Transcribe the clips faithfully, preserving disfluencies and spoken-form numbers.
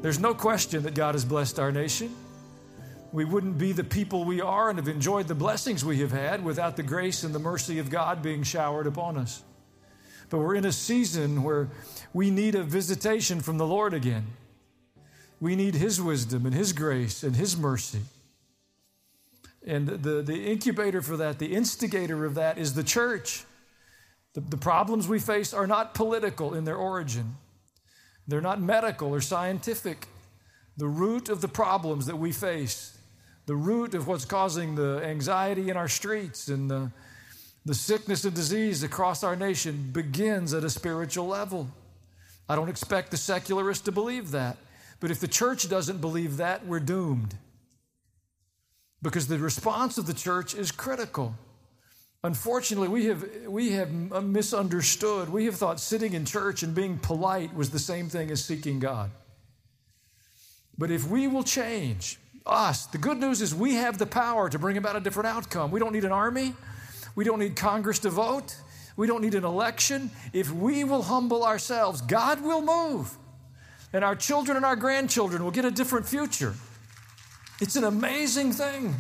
There's no question that God has blessed our nation. We wouldn't be the people we are and have enjoyed the blessings we have had without the grace and the mercy of God being showered upon us. But we're in a season where we need a visitation from the Lord again. We need His wisdom and His grace and His mercy. And the, the incubator for that, the instigator of that is the church. The, the problems we face are not political in their origin. They're not medical or scientific. The root of the problems that we face, the root of what's causing the anxiety in our streets and the, the sickness and disease across our nation begins at a spiritual level. I don't expect the secularists to believe that. But if the church doesn't believe that, we're doomed. Because the response of the church is critical. Unfortunately, we have, we have misunderstood. We have thought sitting in church and being polite was the same thing as seeking God. But if we will change us, the good news is we have the power to bring about a different outcome. We don't need an army. We don't need Congress to vote. We don't need an election. If we will humble ourselves, God will move. And our children and our grandchildren will get a different future. It's an amazing thing.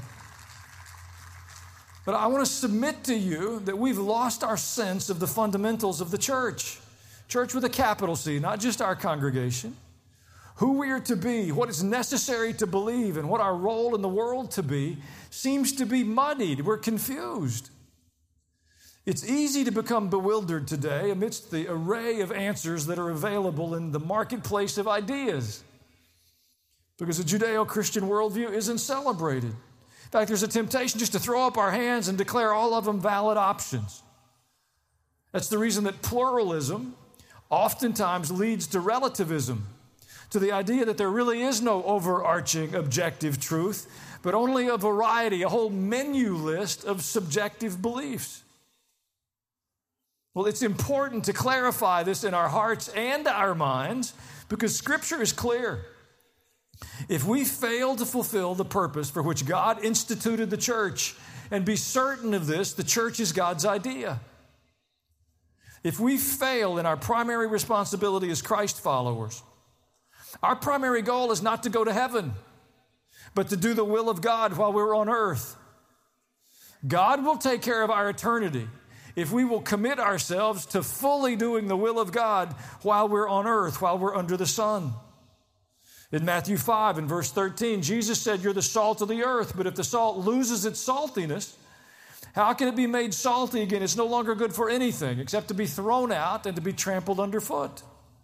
But I want to submit to you that we've lost our sense of the fundamentals of the church. Church with a capital C, not just our congregation. Who we are to be, what is necessary to believe, and what our role in the world to be seems to be muddied. We're confused. It's easy to become bewildered today amidst the array of answers that are available in the marketplace of ideas, because the Judeo-Christian worldview isn't celebrated. In fact, there's a temptation just to throw up our hands and declare all of them valid options. That's the reason that pluralism oftentimes leads to relativism, to the idea that there really is no overarching objective truth, but only a variety, a whole menu list of subjective beliefs. Well, it's important to clarify this in our hearts and our minds because Scripture is clear. If we fail to fulfill the purpose for which God instituted the church, and be certain of this, the church is God's idea. If we fail in our primary responsibility as Christ followers, our primary goal is not to go to heaven, but to do the will of God while we're on earth. God will take care of our eternity if we will commit ourselves to fully doing the will of God while we're on earth, while we're under the sun. In Matthew five and verse thirteen, Jesus said, "You're the salt of the earth, but if the salt loses its saltiness, how can it be made salty again? It's no longer good for anything except to be thrown out and to be trampled underfoot."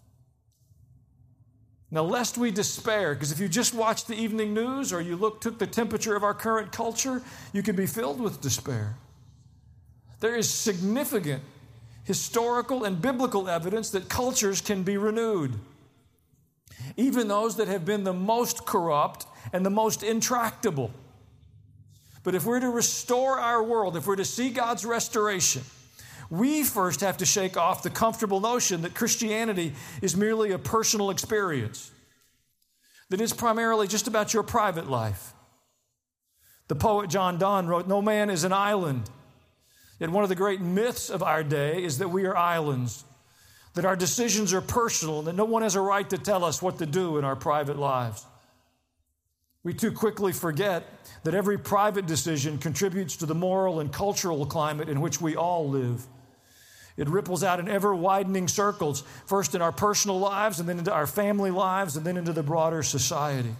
Now, lest we despair, because if you just watch the evening news or you look, took the temperature of our current culture, you can be filled with despair. There is significant historical and biblical evidence that cultures can be renewed, even those that have been the most corrupt and the most intractable. But if we're to restore our world, if we're to see God's restoration, we first have to shake off the comfortable notion that Christianity is merely a personal experience, that it's primarily just about your private life. The poet John Donne wrote, "No man is an island." Yet one of the great myths of our day is that we are islands, that our decisions are personal, and that no one has a right to tell us what to do in our private lives. We too quickly forget that every private decision contributes to the moral and cultural climate in which we all live. It ripples out in ever-widening circles, first in our personal lives, and then into our family lives, and then into the broader society.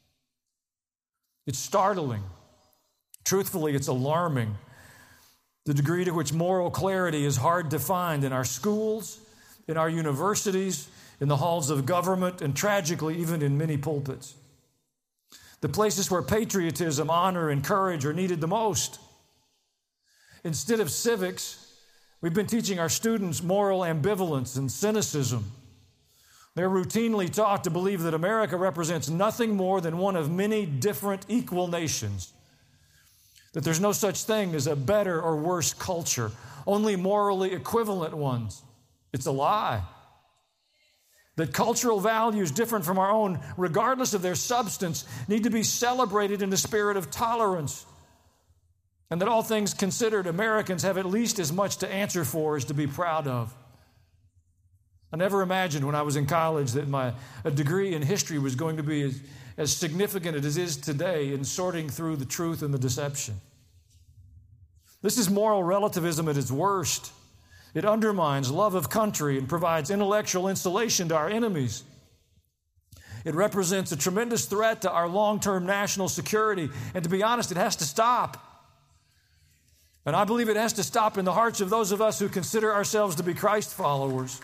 It's startling. Truthfully, it's alarming, the degree to which moral clarity is hard to find in our schools, in our universities, in the halls of government, and tragically, even in many pulpits. The places where patriotism, honor, and courage are needed the most. Instead of civics, we've been teaching our students moral ambivalence and cynicism. They're routinely taught to believe that America represents nothing more than one of many different equal nations, that there's no such thing as a better or worse culture, only morally equivalent ones. It's a lie. That cultural values different from our own, regardless of their substance, need to be celebrated in the spirit of tolerance. And that all things considered, Americans have at least as much to answer for as to be proud of. I never imagined when I was in college that my a degree in history was going to be as, as significant as it is today in sorting through the truth and the deception. This is moral relativism at its worst. It undermines love of country and provides intellectual insulation to our enemies. It represents a tremendous threat to our long-term national security. And to be honest, it has to stop. And I believe it has to stop in the hearts of those of us who consider ourselves to be Christ followers.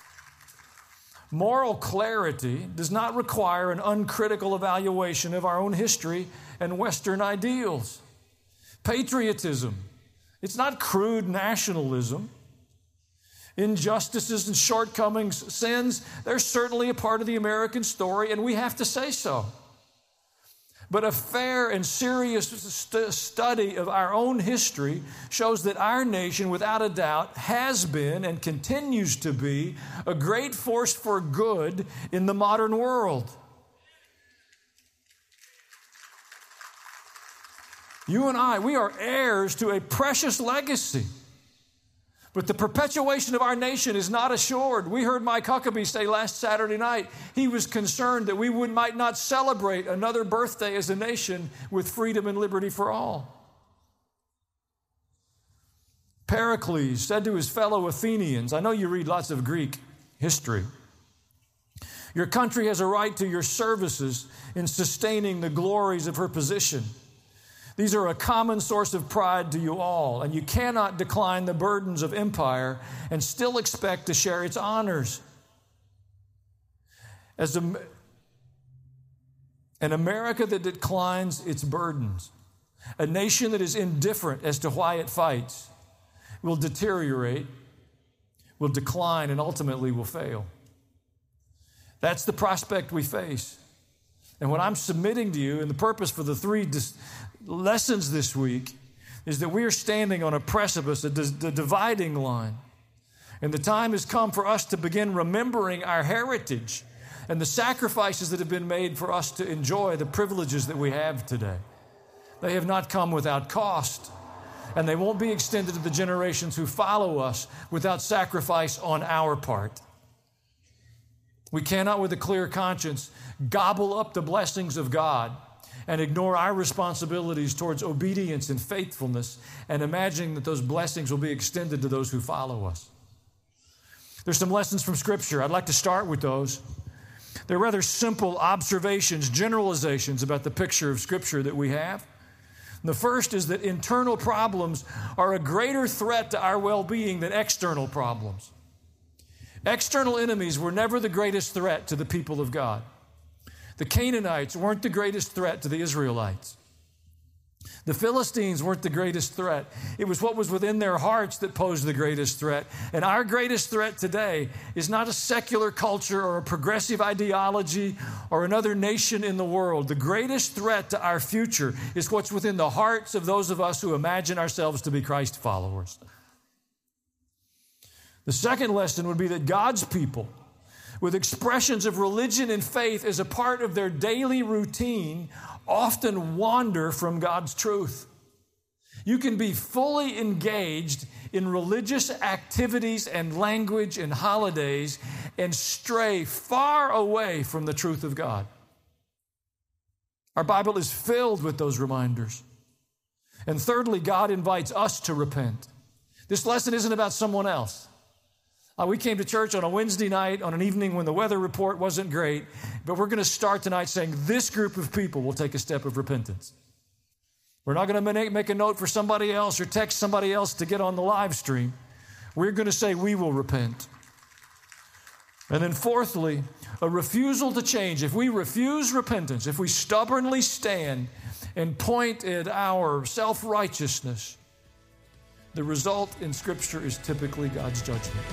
Moral clarity does not require an uncritical evaluation of our own history and Western ideals. Patriotism, it's not crude nationalism. Injustices and shortcomings, sins, they're certainly a part of the American story, and we have to say so. But a fair and serious st- study of our own history shows that our nation, without a doubt, has been and continues to be a great force for good in the modern world. You and I, we are heirs to a precious legacy. But the perpetuation of our nation is not assured. We heard Mike Huckabee say last Saturday night, he was concerned that we would, might not celebrate another birthday as a nation with freedom and liberty for all. Pericles said to his fellow Athenians, I know you read lots of Greek history, your country has a right to your services in sustaining the glories of her position. These are a common source of pride to you all, and you cannot decline the burdens of empire and still expect to share its honors. As a, an America that declines its burdens, a nation that is indifferent as to why it fights, will deteriorate, will decline, and ultimately will fail. That's the prospect we face. And what I'm submitting to you, and the purpose for the three dis- lessons this week, is that we are standing on a precipice, a d- dividing line. And the time has come for us to begin remembering our heritage and the sacrifices that have been made for us to enjoy the privileges that we have today. They have not come without cost, and they won't be extended to the generations who follow us without sacrifice on our part. We cannot, with a clear conscience, gobble up the blessings of God and ignore our responsibilities towards obedience and faithfulness and imagining that those blessings will be extended to those who follow us. There's some lessons from Scripture. I'd like to start with those. They're rather simple observations, generalizations about the picture of Scripture that we have. The first is that internal problems are a greater threat to our well-being than external problems. External enemies were never the greatest threat to the people of God. The Canaanites weren't the greatest threat to the Israelites. The Philistines weren't the greatest threat. It was what was within their hearts that posed the greatest threat. And our greatest threat today is not a secular culture or a progressive ideology or another nation in the world. The greatest threat to our future is what's within the hearts of those of us who imagine ourselves to be Christ followers. The second lesson would be that God's people, with expressions of religion and faith as a part of their daily routine, often wander from God's truth. You can be fully engaged in religious activities and language and holidays and stray far away from the truth of God. Our Bible is filled with those reminders. And thirdly, God invites us to repent. This lesson isn't about someone else. Uh, we came to church on a Wednesday night, on an evening when the weather report wasn't great, but we're going to start tonight saying this group of people will take a step of repentance. We're not going to make a note for somebody else or text somebody else to get on the live stream. We're going to say we will repent. And then fourthly, a refusal to change. If we refuse repentance, if we stubbornly stand and point at our self-righteousness, the result in Scripture is typically God's judgment.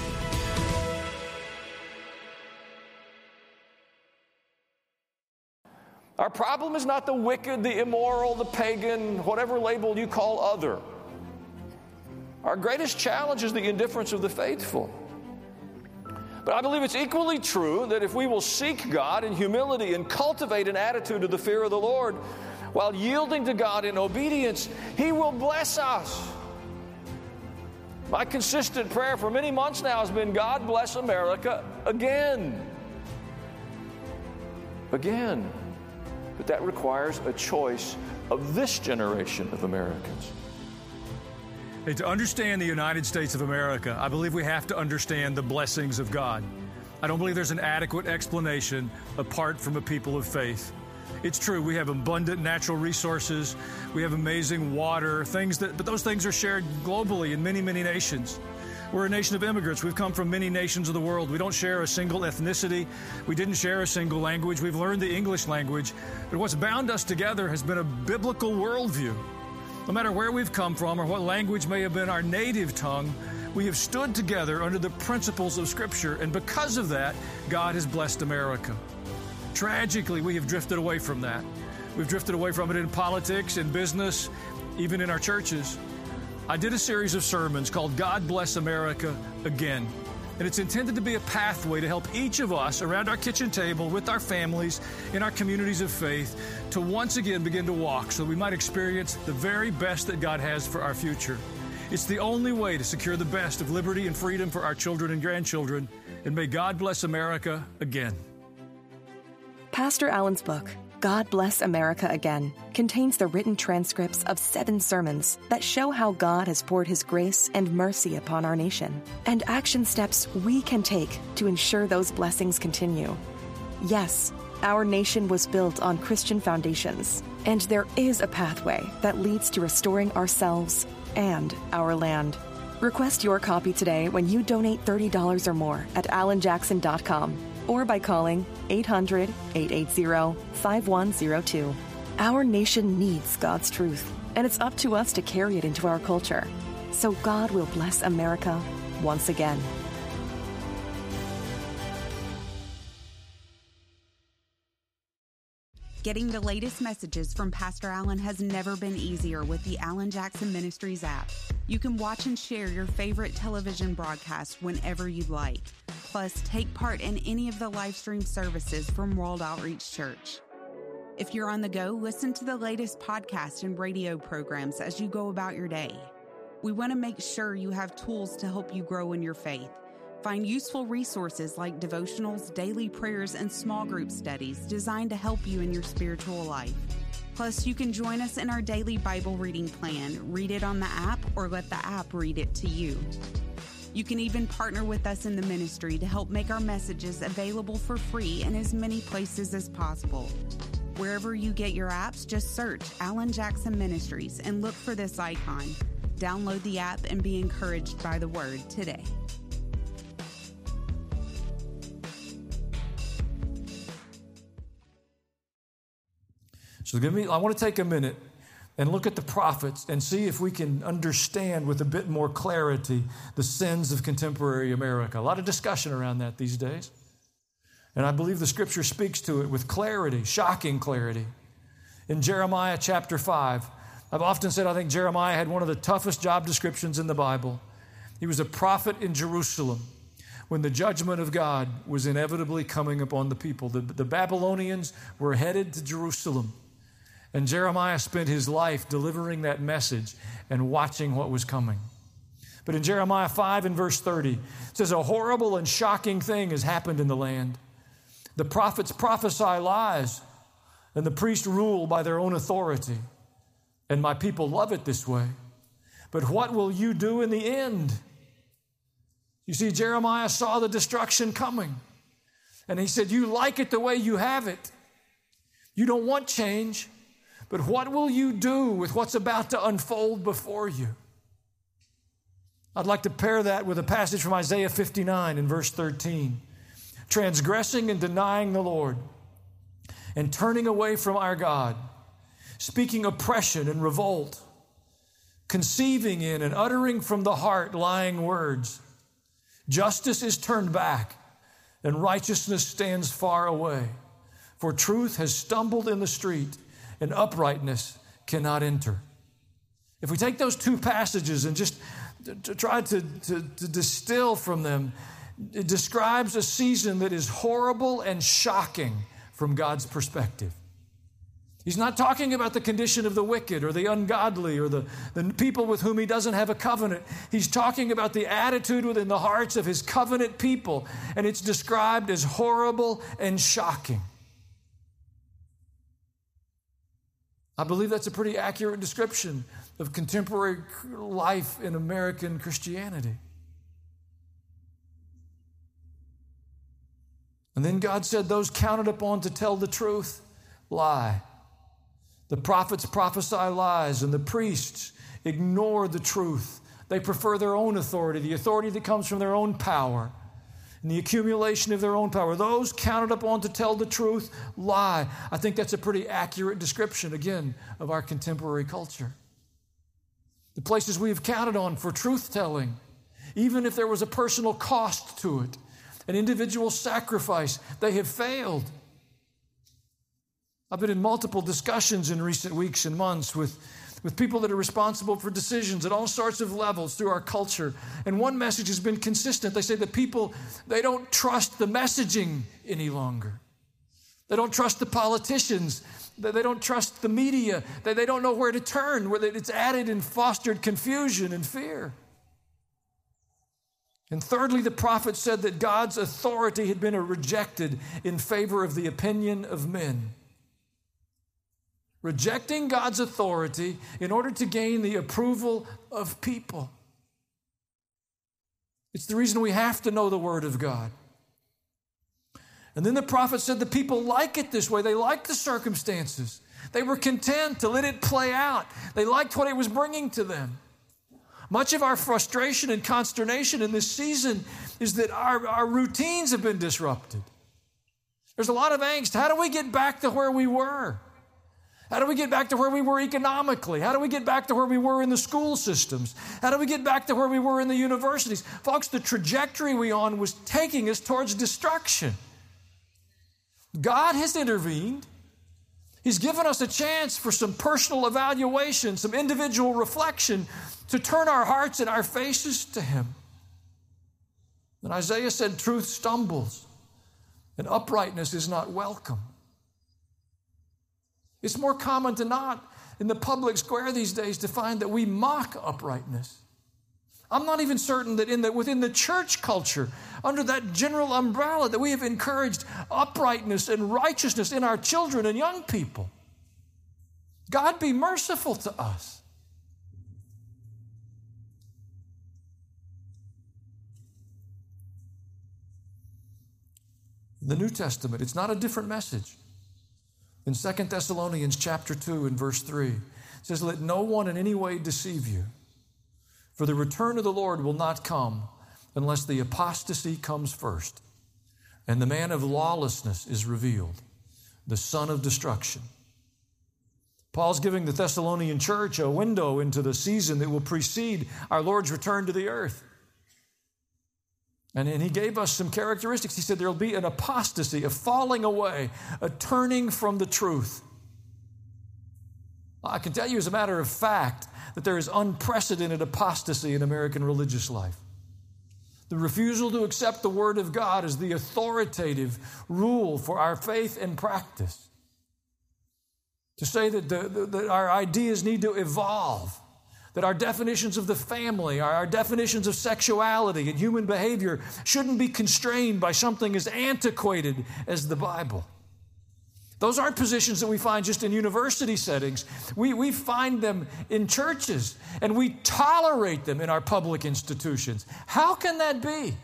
Our problem is not the wicked, the immoral, the pagan, whatever label you call other. Our greatest challenge is the indifference of the faithful. But I believe it's equally true that if we will seek God in humility and cultivate an attitude of the fear of the Lord while yielding to God in obedience, He will bless us. My consistent prayer for many months now has been, God bless America again. Again. But that requires a choice of this generation of Americans. Hey, to understand the United States of America, I believe we have to understand the blessings of God. I don't believe there's an adequate explanation apart from a people of faith. It's true, we have abundant natural resources, we have amazing water, things that, but those things are shared globally in many, many nations. We're a nation of immigrants. We've come from many nations of the world. We don't share a single ethnicity. We didn't share a single language. We've learned the English language. But what's bound us together has been a biblical worldview. No matter where we've come from or what language may have been our native tongue, we have stood together under the principles of Scripture. And because of that, God has blessed America. Tragically, we have drifted away from that. We've drifted away from it in politics, in business, even in our churches. I did a series of sermons called God Bless America Again. And it's intended to be a pathway to help each of us around our kitchen table, with our families, in our communities of faith, to once again begin to walk so we might experience the very best that God has for our future. It's the only way to secure the best of liberty and freedom for our children and grandchildren. And may God bless America again. Pastor Allen's book, God Bless America Again, contains the written transcripts of seven sermons that show how God has poured His grace and mercy upon our nation, and action steps we can take to ensure those blessings continue. Yes, our nation was built on Christian foundations, and there is a pathway that leads to restoring ourselves and our land. Request your copy today when you donate thirty dollars or more at alan jackson dot com. or by calling eight hundred, eight eight zero, five one zero two. Our nation needs God's truth, and it's up to us to carry it into our culture. So God will bless America once again. Getting the latest messages from Pastor Allen has never been easier with the Alan Jackson Ministries app. You can watch and share your favorite television broadcast whenever you'd like. Plus, take part in any of the live stream services from World Outreach Church. If you're on the go, listen to the latest podcast and radio programs as you go about your day. We want to make sure you have tools to help you grow in your faith. Find useful resources like devotionals, daily prayers, and small group studies designed to help you in your spiritual life. Plus, you can join us in our daily Bible reading plan. Read it on the app or let the app read it to you. You can even partner with us in the ministry to help make our messages available for free in as many places as possible. Wherever you get your apps, just search Alan Jackson Ministries and look for this icon. Download the app and be encouraged by the Word today. So give me, I want to take a minute and look at the prophets and see if we can understand with a bit more clarity the sins of contemporary America. A lot of discussion around that these days. And I believe the Scripture speaks to it with clarity, shocking clarity. In Jeremiah chapter five, I've often said I think Jeremiah had one of the toughest job descriptions in the Bible. He was a prophet in Jerusalem when the judgment of God was inevitably coming upon the people. The, the Babylonians were headed to Jerusalem. And Jeremiah spent his life delivering that message and watching what was coming. But in Jeremiah five and verse thirty, it says, a horrible and shocking thing has happened in the land. The prophets prophesy lies, and the priests rule by their own authority. And my people love it this way. But what will you do in the end? You see, Jeremiah saw the destruction coming. And he said, you like it the way you have it. You don't want change. But what will you do with what's about to unfold before you? I'd like to pair that with a passage from Isaiah fifty-nine in verse thirteen. Transgressing and denying the Lord and turning away from our God, speaking oppression and revolt, conceiving in and uttering from the heart lying words. Justice is turned back and righteousness stands far away. For truth has stumbled in the street and uprightness cannot enter. If we take those two passages and just to try to, to, to distill from them, it describes a season that is horrible and shocking from God's perspective. He's not talking about the condition of the wicked or the ungodly or the, the people with whom he doesn't have a covenant. He's talking about the attitude within the hearts of his covenant people, and it's described as horrible and shocking. I believe that's a pretty accurate description of contemporary life in American Christianity. And then God said, those counted upon to tell the truth lie. The prophets prophesy lies, and the priests ignore the truth. They prefer their own authority, the authority that comes from their own power and the accumulation of their own power. Those counted upon to tell the truth lie. I think that's a pretty accurate description, again, of our contemporary culture. The places we have counted on for truth-telling, even if there was a personal cost to it, an individual sacrifice, they have failed. I've been in multiple discussions in recent weeks and months with, with people that are responsible for decisions at all sorts of levels through our culture. And one message has been consistent. They say that people, they don't trust the messaging any longer. They don't trust the politicians. They don't trust the media. They, they don't know where to turn, where it's added and fostered confusion and fear. And thirdly, the prophet said that God's authority had been rejected in favor of the opinion of men. Rejecting God's authority in order to gain the approval of people. It's the reason we have to know the Word of God. And then the prophet said the people like it this way. They liked the circumstances. They were content to let it play out. They liked what it was bringing to them. Much of our frustration and consternation in this season is that our, our routines have been disrupted. There's a lot of angst. How do we get back to where we were? How do we get back to where we were economically? How do we get back to where we were in the school systems? How do we get back to where we were in the universities? Folks, the trajectory we on was taking us towards destruction. God has intervened. He's given us a chance for some personal evaluation, some individual reflection to turn our hearts and our faces to Him. And Isaiah said, truth stumbles and uprightness is not welcome. It's more common than not in the public square these days to find that we mock uprightness. I'm not even certain that in the, within the church culture, under that general umbrella, that we have encouraged uprightness and righteousness in our children and young people. God be merciful to us. In the New Testament, it's not a different message. In Second Thessalonians chapter two and verse three, it says, let no one in any way deceive you, for the return of the Lord will not come unless the apostasy comes first, and the man of lawlessness is revealed, the son of destruction. Paul's giving the Thessalonian church a window into the season that will precede our Lord's return to the earth. And, and he gave us some characteristics. He said there will be an apostasy, a falling away, a turning from the truth. I can tell you as a matter of fact that there is unprecedented apostasy in American religious life. The refusal to accept the Word of God as the authoritative rule for our faith and practice. To say that, the, the, that our ideas need to evolve. That our definitions of the family, our, our definitions of sexuality and human behavior shouldn't be constrained by something as antiquated as the Bible. Those aren't positions that we find just in university settings. We, we find them in churches, and we tolerate them in our public institutions. How can that be?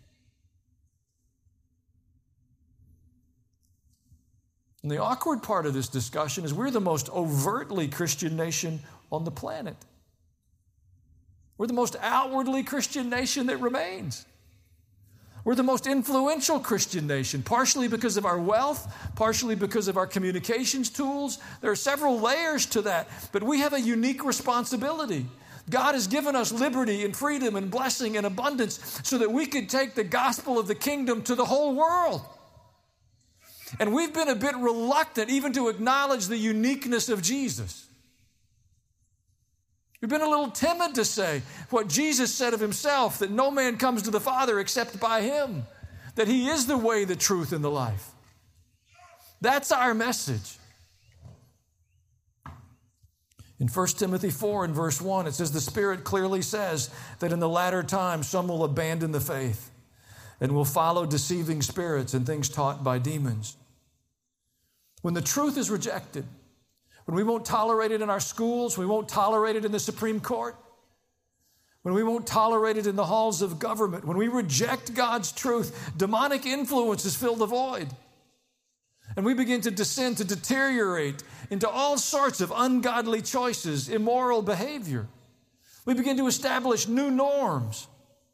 And the awkward part of this discussion is we're the most overtly Christian nation on the planet. We're the most outwardly Christian nation that remains. We're the most influential Christian nation, partially because of our wealth, partially because of our communications tools. There are several layers to that, but we have a unique responsibility. God has given us liberty and freedom and blessing and abundance so that we could take the gospel of the kingdom to the whole world. And we've been a bit reluctant even to acknowledge the uniqueness of Jesus. We've been a little timid to say what Jesus said of himself, that no man comes to the Father except by him, that he is the way, the truth, and the life. That's our message. In First Timothy four and verse one, it says, the Spirit clearly says that in the latter times some will abandon the faith and will follow deceiving spirits and things taught by demons. When the truth is rejected, when we won't tolerate it in our schools, we won't tolerate it in the Supreme Court, when we won't tolerate it in the halls of government, when we reject God's truth, demonic influences fill the void. And we begin to descend, to deteriorate into all sorts of ungodly choices, immoral behavior. We begin to establish new norms.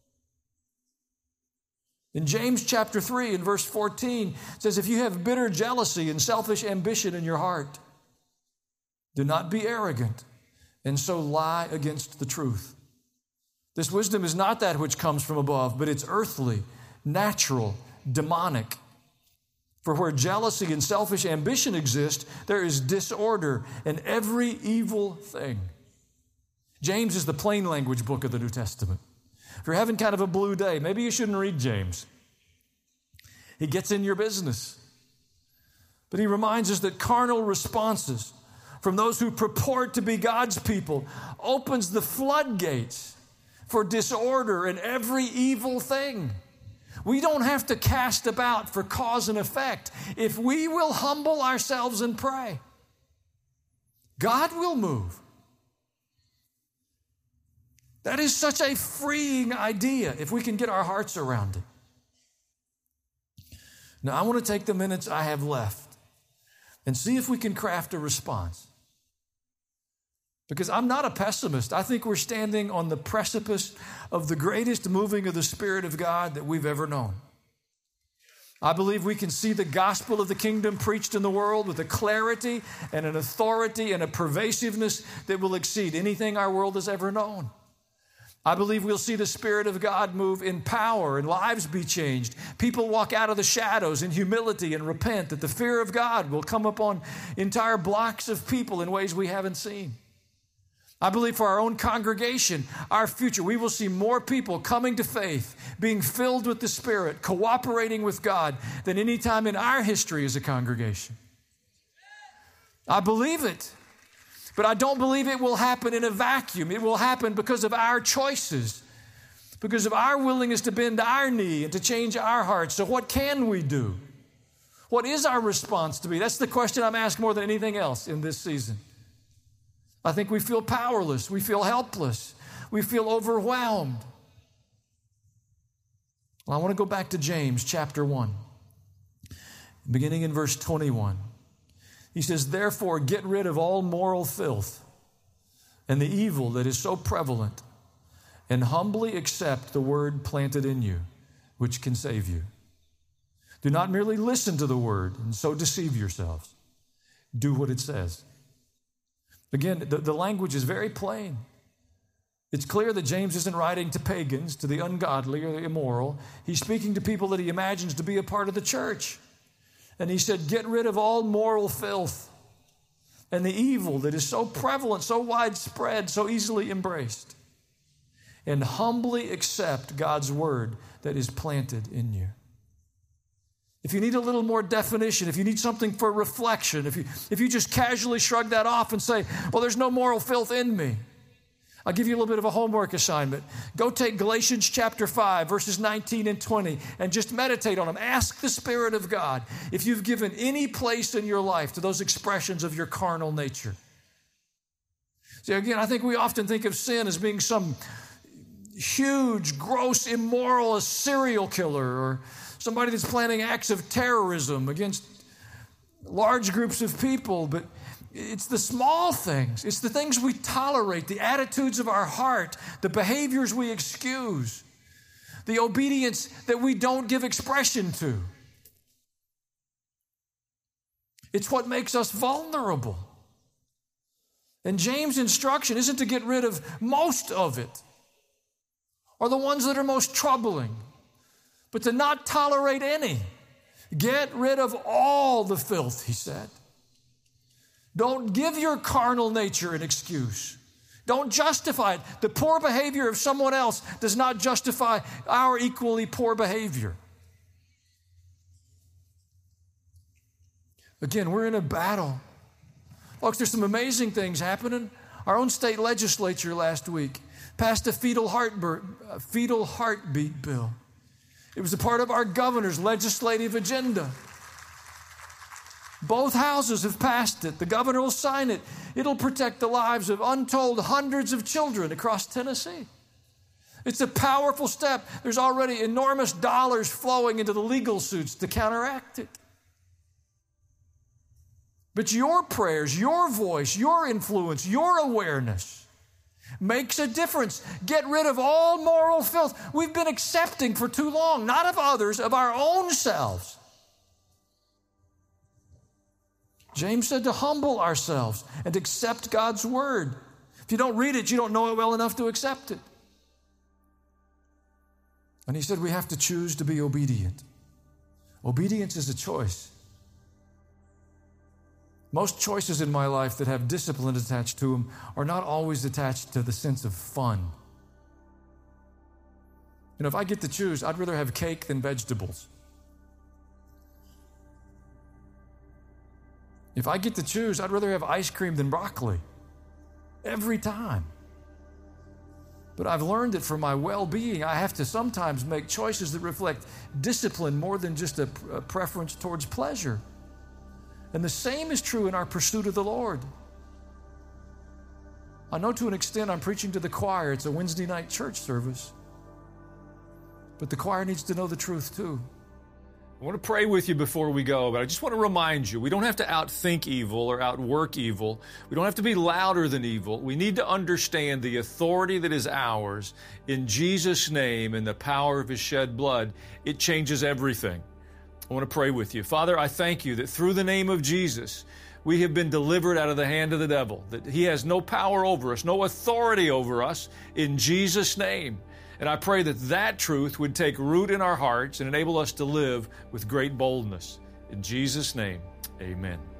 In James chapter three and verse fourteen, it says, if you have bitter jealousy and selfish ambition in your heart, do not be arrogant and so lie against the truth. This wisdom is not that which comes from above, but it's earthly, natural, demonic. For where jealousy and selfish ambition exist, there is disorder and every evil thing. James is the plain language book of the New Testament. If you're having kind of a blue day, maybe you shouldn't read James. He gets in your business. But he reminds us that carnal responses from those who purport to be God's people opens the floodgates for disorder and every evil thing. We don't have to cast about for cause and effect. If we will humble ourselves and pray, God will move. That is such a freeing idea if we can get our hearts around it. Now, I want to take the minutes I have left and see if we can craft a response. Because I'm not a pessimist. I think we're standing on the precipice of the greatest moving of the Spirit of God that we've ever known. I believe we can see the gospel of the kingdom preached in the world with a clarity and an authority and a pervasiveness that will exceed anything our world has ever known. I believe we'll see the Spirit of God move in power and lives be changed. People walk out of the shadows in humility and repent, that the fear of God will come upon entire blocks of people in ways we haven't seen. I believe for our own congregation, our future, we will see more people coming to faith, being filled with the Spirit, cooperating with God than any time in our history as a congregation. I believe it, but I don't believe it will happen in a vacuum. It will happen because of our choices, because of our willingness to bend our knee and to change our hearts. So what can we do? What is our response to be? That's the question I'm asked more than anything else in this season. I think we feel powerless. We feel helpless. We feel overwhelmed. Well, I want to go back to James chapter one, beginning in verse twenty-one. He says, therefore, get rid of all moral filth and the evil that is so prevalent, and humbly accept the word planted in you, which can save you. Do not merely listen to the word and so deceive yourselves. Do what it says. Again, the, the language is very plain. It's clear that James isn't writing to pagans, to the ungodly or the immoral. He's speaking to people that he imagines to be a part of the church. And he said, get rid of all moral filth and the evil that is so prevalent, so widespread, so easily embraced. And humbly accept God's word that is planted in you. If you need a little more definition, if you need something for reflection, if you, if you just casually shrug that off and say, well, there's no moral filth in me, I'll give you a little bit of a homework assignment. Go take Galatians chapter five, verses nineteen and twenty, and just meditate on them. Ask the Spirit of God if you've given any place in your life to those expressions of your carnal nature. See, again, I think we often think of sin as being some huge, gross, immoral, a serial killer, or somebody that's planning acts of terrorism against large groups of people, but it's the small things. It's the things we tolerate, the attitudes of our heart, the behaviors we excuse, the obedience that we don't give expression to. It's what makes us vulnerable. And James' instruction isn't to get rid of most of it or the ones that are most troubling, but to not tolerate any. Get rid of all the filth, he said. Don't give your carnal nature an excuse. Don't justify it. The poor behavior of someone else does not justify our equally poor behavior. Again, we're in a battle. Folks, there's some amazing things happening Our own state legislature last week passed a fetal, heartbur- a fetal heartbeat bill. It was a part of our governor's legislative agenda. Both houses have passed it. The governor will sign it. It'll protect the lives of untold hundreds of children across Tennessee. It's a powerful step. There's already enormous dollars flowing into the legal suits to counteract it. But your prayers, your voice, your influence, your awareness makes a difference. Get rid of all moral filth we've been accepting for too long, not of others, of our own selves. James said to humble ourselves and accept God's word. If you don't read it, you don't know it well enough to accept it. And he said we have to choose to be obedient. Obedience is a choice. Most choices in my life that have discipline attached to them are not always attached to the sense of fun. You know, if I get to choose, I'd rather have cake than vegetables. If I get to choose, I'd rather have ice cream than broccoli. Every time. But I've learned that for my well-being, I have to sometimes make choices that reflect discipline more than just a, a preference towards pleasure. And the same is true in our pursuit of the Lord. I know to an extent I'm preaching to the choir. It's a Wednesday night church service. But the choir needs to know the truth too. I want to pray with you before we go, but I just want to remind you, we don't have to outthink evil or outwork evil. We don't have to be louder than evil. We need to understand the authority that is ours in Jesus' name and the power of His shed blood. It changes everything. I want to pray with you. Father, I thank you that through the name of Jesus, we have been delivered out of the hand of the devil, that he has no power over us, no authority over us in Jesus' name. And I pray that that truth would take root in our hearts and enable us to live with great boldness. In Jesus' name, amen.